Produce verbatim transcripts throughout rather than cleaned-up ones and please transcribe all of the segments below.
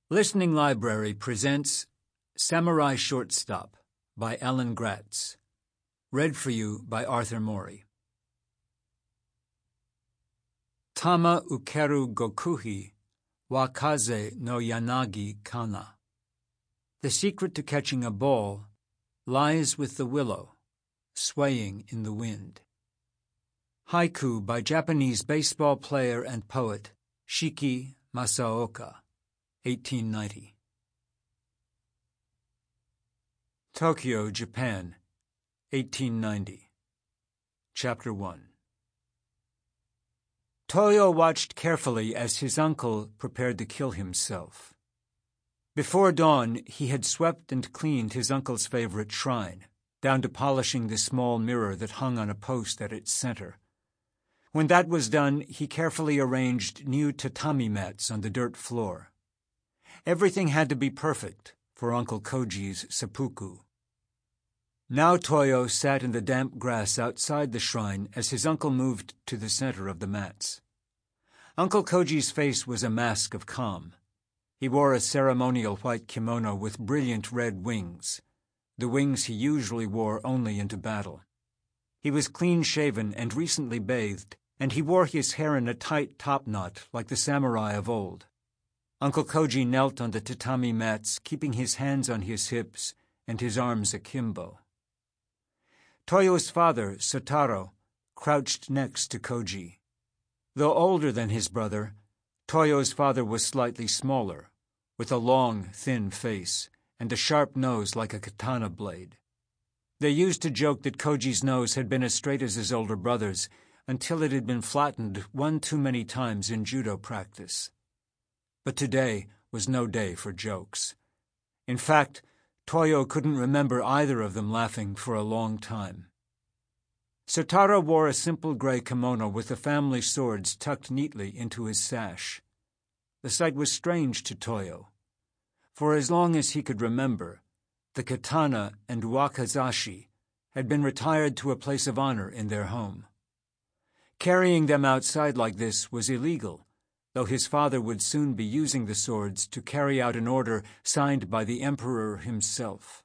Listening Library presents Samurai Shortstop by Alan Gratz. Read for you by Arthur Mori. Tama ukeru gokuhi wa kaze no yanagi kana. The secret to catching a ball lies with the willow, swaying in the wind. Haiku by Japanese baseball player and poet Shiki Masaoka, eighteen ninety. Tokyo, Japan, eighteen ninety. Chapter one. Toyo watched carefully as his uncle prepared to kill himself. Before dawn, he had swept and cleaned his uncle's favorite shrine, down to polishing the small mirror that hung on a post at its center. When that was done, he carefully arranged new tatami mats on the dirt floor. Everything had to be perfect for Uncle Koji's seppuku. Now Toyo sat in the damp grass outside the shrine as his uncle moved to the center of the mats. Uncle Koji's face was a mask of calm. He wore a ceremonial white kimono with brilliant red wings, the wings he usually wore only into battle. He was clean-shaven and recently bathed, and he wore his hair in a tight topknot like the samurai of old. Uncle Koji knelt on the tatami mats, keeping his hands on his hips and his arms akimbo. Toyo's father, Sotaro, crouched next to Koji. Though older than his brother, Toyo's father was slightly smaller, with a long, thin face and a sharp nose like a katana blade. They used to joke that Koji's nose had been as straight as his older brother's until it had been flattened one too many times in judo practice. But today was no day for jokes. In fact, Toyo couldn't remember either of them laughing for a long time. Sotaro wore a simple gray kimono with the family swords tucked neatly into his sash. The sight was strange to Toyo. For as long as he could remember, the katana and wakizashi had been retired to a place of honor in their home. Carrying them outside like this was illegal, though his father would soon be using the swords to carry out an order signed by the emperor himself.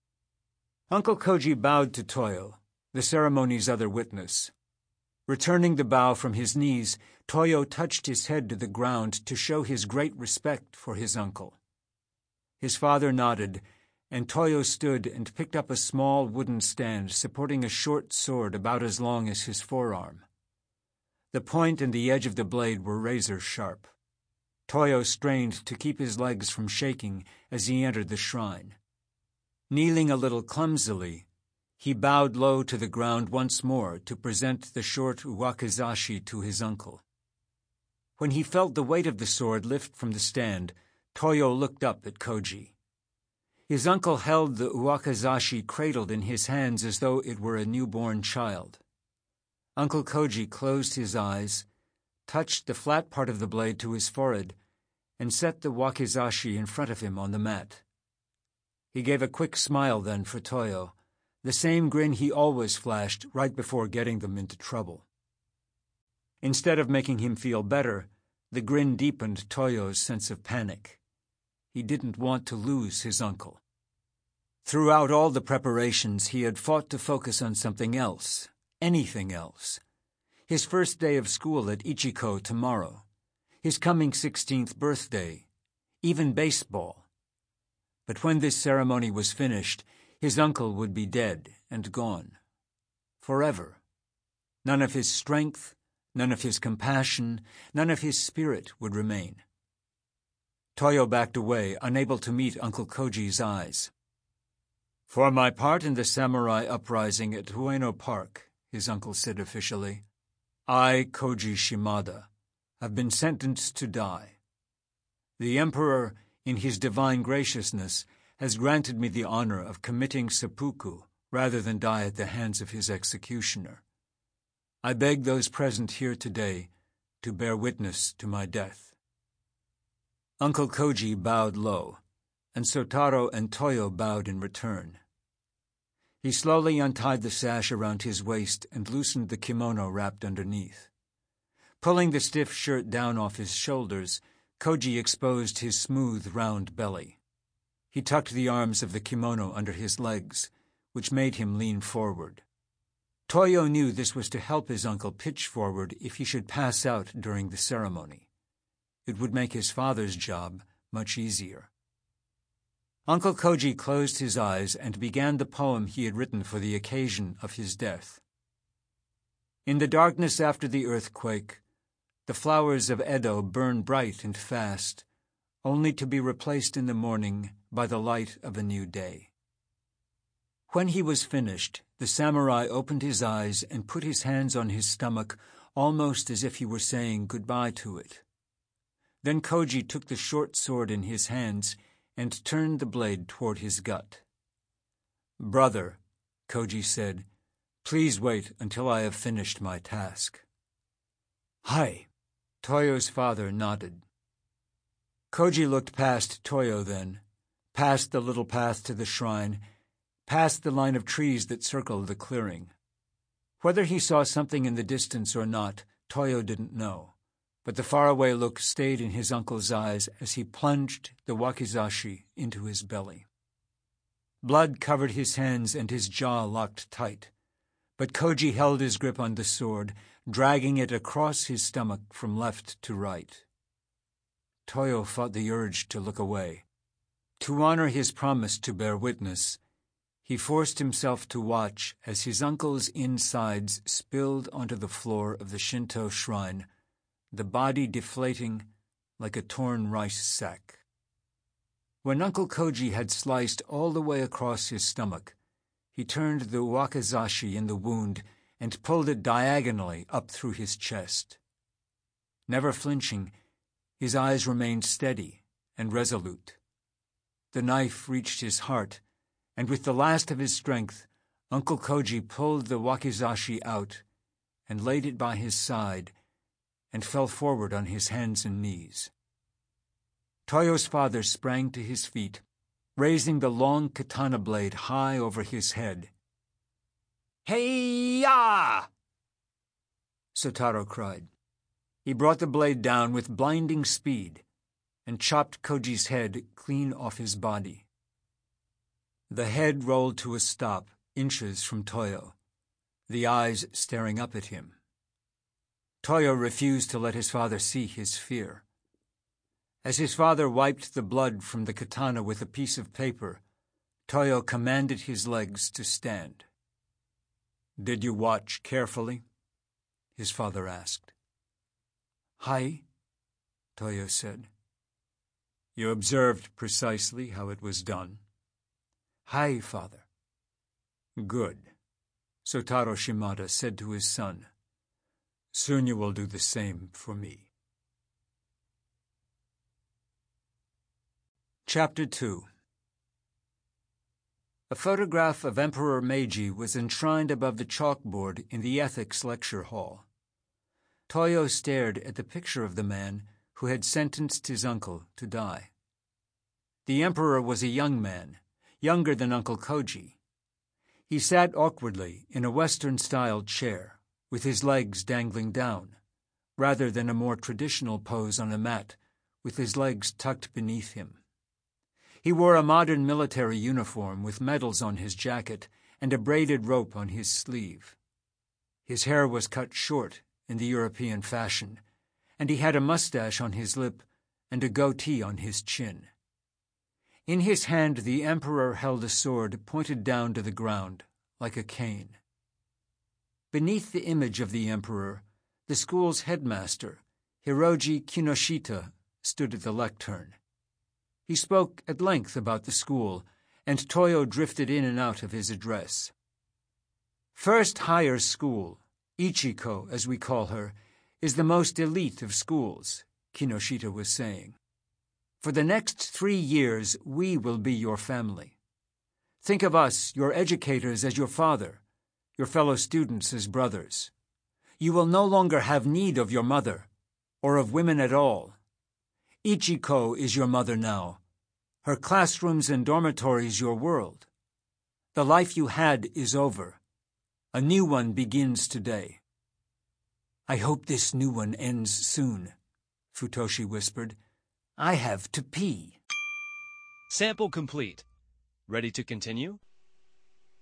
Uncle Koji bowed to Toyo, the ceremony's other witness. Returning the bow from his knees, Toyo touched his head to the ground to show his great respect for his uncle. His father nodded, and Toyo stood and picked up a small wooden stand supporting a short sword about as long as his forearm. The point and the edge of the blade were razor sharp. Toyo strained to keep his legs from shaking as he entered the shrine. Kneeling a little clumsily, he bowed low to the ground once more to present the short wakizashi to his uncle. When he felt the weight of the sword lift from the stand, Toyo looked up at Koji. His uncle held the wakizashi cradled in his hands as though it were a newborn child. Uncle Koji closed his eyes, touched the flat part of the blade to his forehead, and set the wakizashi in front of him on the mat. He gave a quick smile then for Toyo, the same grin he always flashed right before getting them into trouble. Instead of making him feel better, the grin deepened Toyo's sense of panic. He didn't want to lose his uncle. Throughout all the preparations, he had fought to focus on something else. Anything else. His first day of school at Ichiko tomorrow. His coming sixteenth birthday. Even baseball. But when this ceremony was finished, his uncle would be dead and gone. Forever. None of his strength, none of his compassion, none of his spirit would remain. Toyo backed away, unable to meet Uncle Koji's eyes. "For my part in the samurai uprising at Ueno Park," his uncle said officially, "I, Koji Shimada, have been sentenced to die. The Emperor, in his divine graciousness, has granted me the honor of committing seppuku rather than die at the hands of his executioner. I beg those present here today to bear witness to my death." Uncle Koji bowed low, and Sotaro and Toyo bowed in return. He slowly untied the sash around his waist and loosened the kimono wrapped underneath. Pulling the stiff shirt down off his shoulders, Koji exposed his smooth, round belly. He tucked the arms of the kimono under his legs, which made him lean forward. Toyo knew this was to help his uncle pitch forward if he should pass out during the ceremony. It would make his father's job much easier. Uncle Koji closed his eyes and began the poem he had written for the occasion of his death. In the darkness after the earthquake, the flowers of Edo burn bright and fast, only to be replaced in the morning by the light of a new day. When he was finished, the samurai opened his eyes and put his hands on his stomach, almost as if he were saying goodbye to it. Then Koji took the short sword in his hands and turned the blade toward his gut. "Brother," Koji said, "please wait until I have finished my task." "Hai." Toyo's father nodded. Koji looked past Toyo then, past the little path to the shrine, past the line of trees that circled the clearing. Whether he saw something in the distance or not, Toyo didn't know, but the faraway look stayed in his uncle's eyes as he plunged the wakizashi into his belly. Blood covered his hands and his jaw locked tight, but Koji held his grip on the sword, dragging it across his stomach from left to right. Toyo fought the urge to look away. To honor his promise to bear witness, he forced himself to watch as his uncle's insides spilled onto the floor of the Shinto shrine, the body deflating like a torn rice sack. When Uncle Koji had sliced all the way across his stomach, he turned the wakizashi in the wound and pulled it diagonally up through his chest. Never flinching, his eyes remained steady and resolute. The knife reached his heart, and with the last of his strength, Uncle Koji pulled the wakizashi out and laid it by his side and fell forward on his hands and knees. Toyo's father sprang to his feet, raising the long katana blade high over his head. "Hey-ya!" Sotaro cried. He brought the blade down with blinding speed and chopped Koji's head clean off his body. The head rolled to a stop, inches from Toyo, the eyes staring up at him. Toyo refused to let his father see his fear. As his father wiped the blood from the katana with a piece of paper, Toyo commanded his legs to stand. "Did you watch carefully?" his father asked. "Hai," Toyo said. "You observed precisely how it was done?" "Hai, father." "Good," Sotaro Shimada said to his son. "Soon you will do the same for me." Chapter two. A photograph of Emperor Meiji was enshrined above the chalkboard in the ethics lecture hall. Toyo stared at the picture of the man who had sentenced his uncle to die. The emperor was a young man, younger than Uncle Koji. He sat awkwardly in a Western-styled chair, with his legs dangling down, rather than a more traditional pose on a mat, with his legs tucked beneath him. He wore a modern military uniform with medals on his jacket and a braided rope on his sleeve. His hair was cut short in the European fashion, and he had a mustache on his lip and a goatee on his chin. In his hand the emperor held a sword pointed down to the ground, like a cane. Beneath the image of the emperor, the school's headmaster, Hiroji Kinoshita, stood at the lectern. He spoke at length about the school, and Toyo drifted in and out of his address. First Higher School, Ichiko as we call her, is the most elite of schools, Kinoshita was saying. For the next three years, we will be your family. Think of us, your educators, as your father, your fellow students as brothers. You will no longer have need of your mother, or of women at all. Ichiko is your mother now, her classrooms and dormitories your world. The life you had is over. A new one begins today. I hope this new one ends soon, Futoshi whispered, I have to pee. Sample complete. Ready to continue?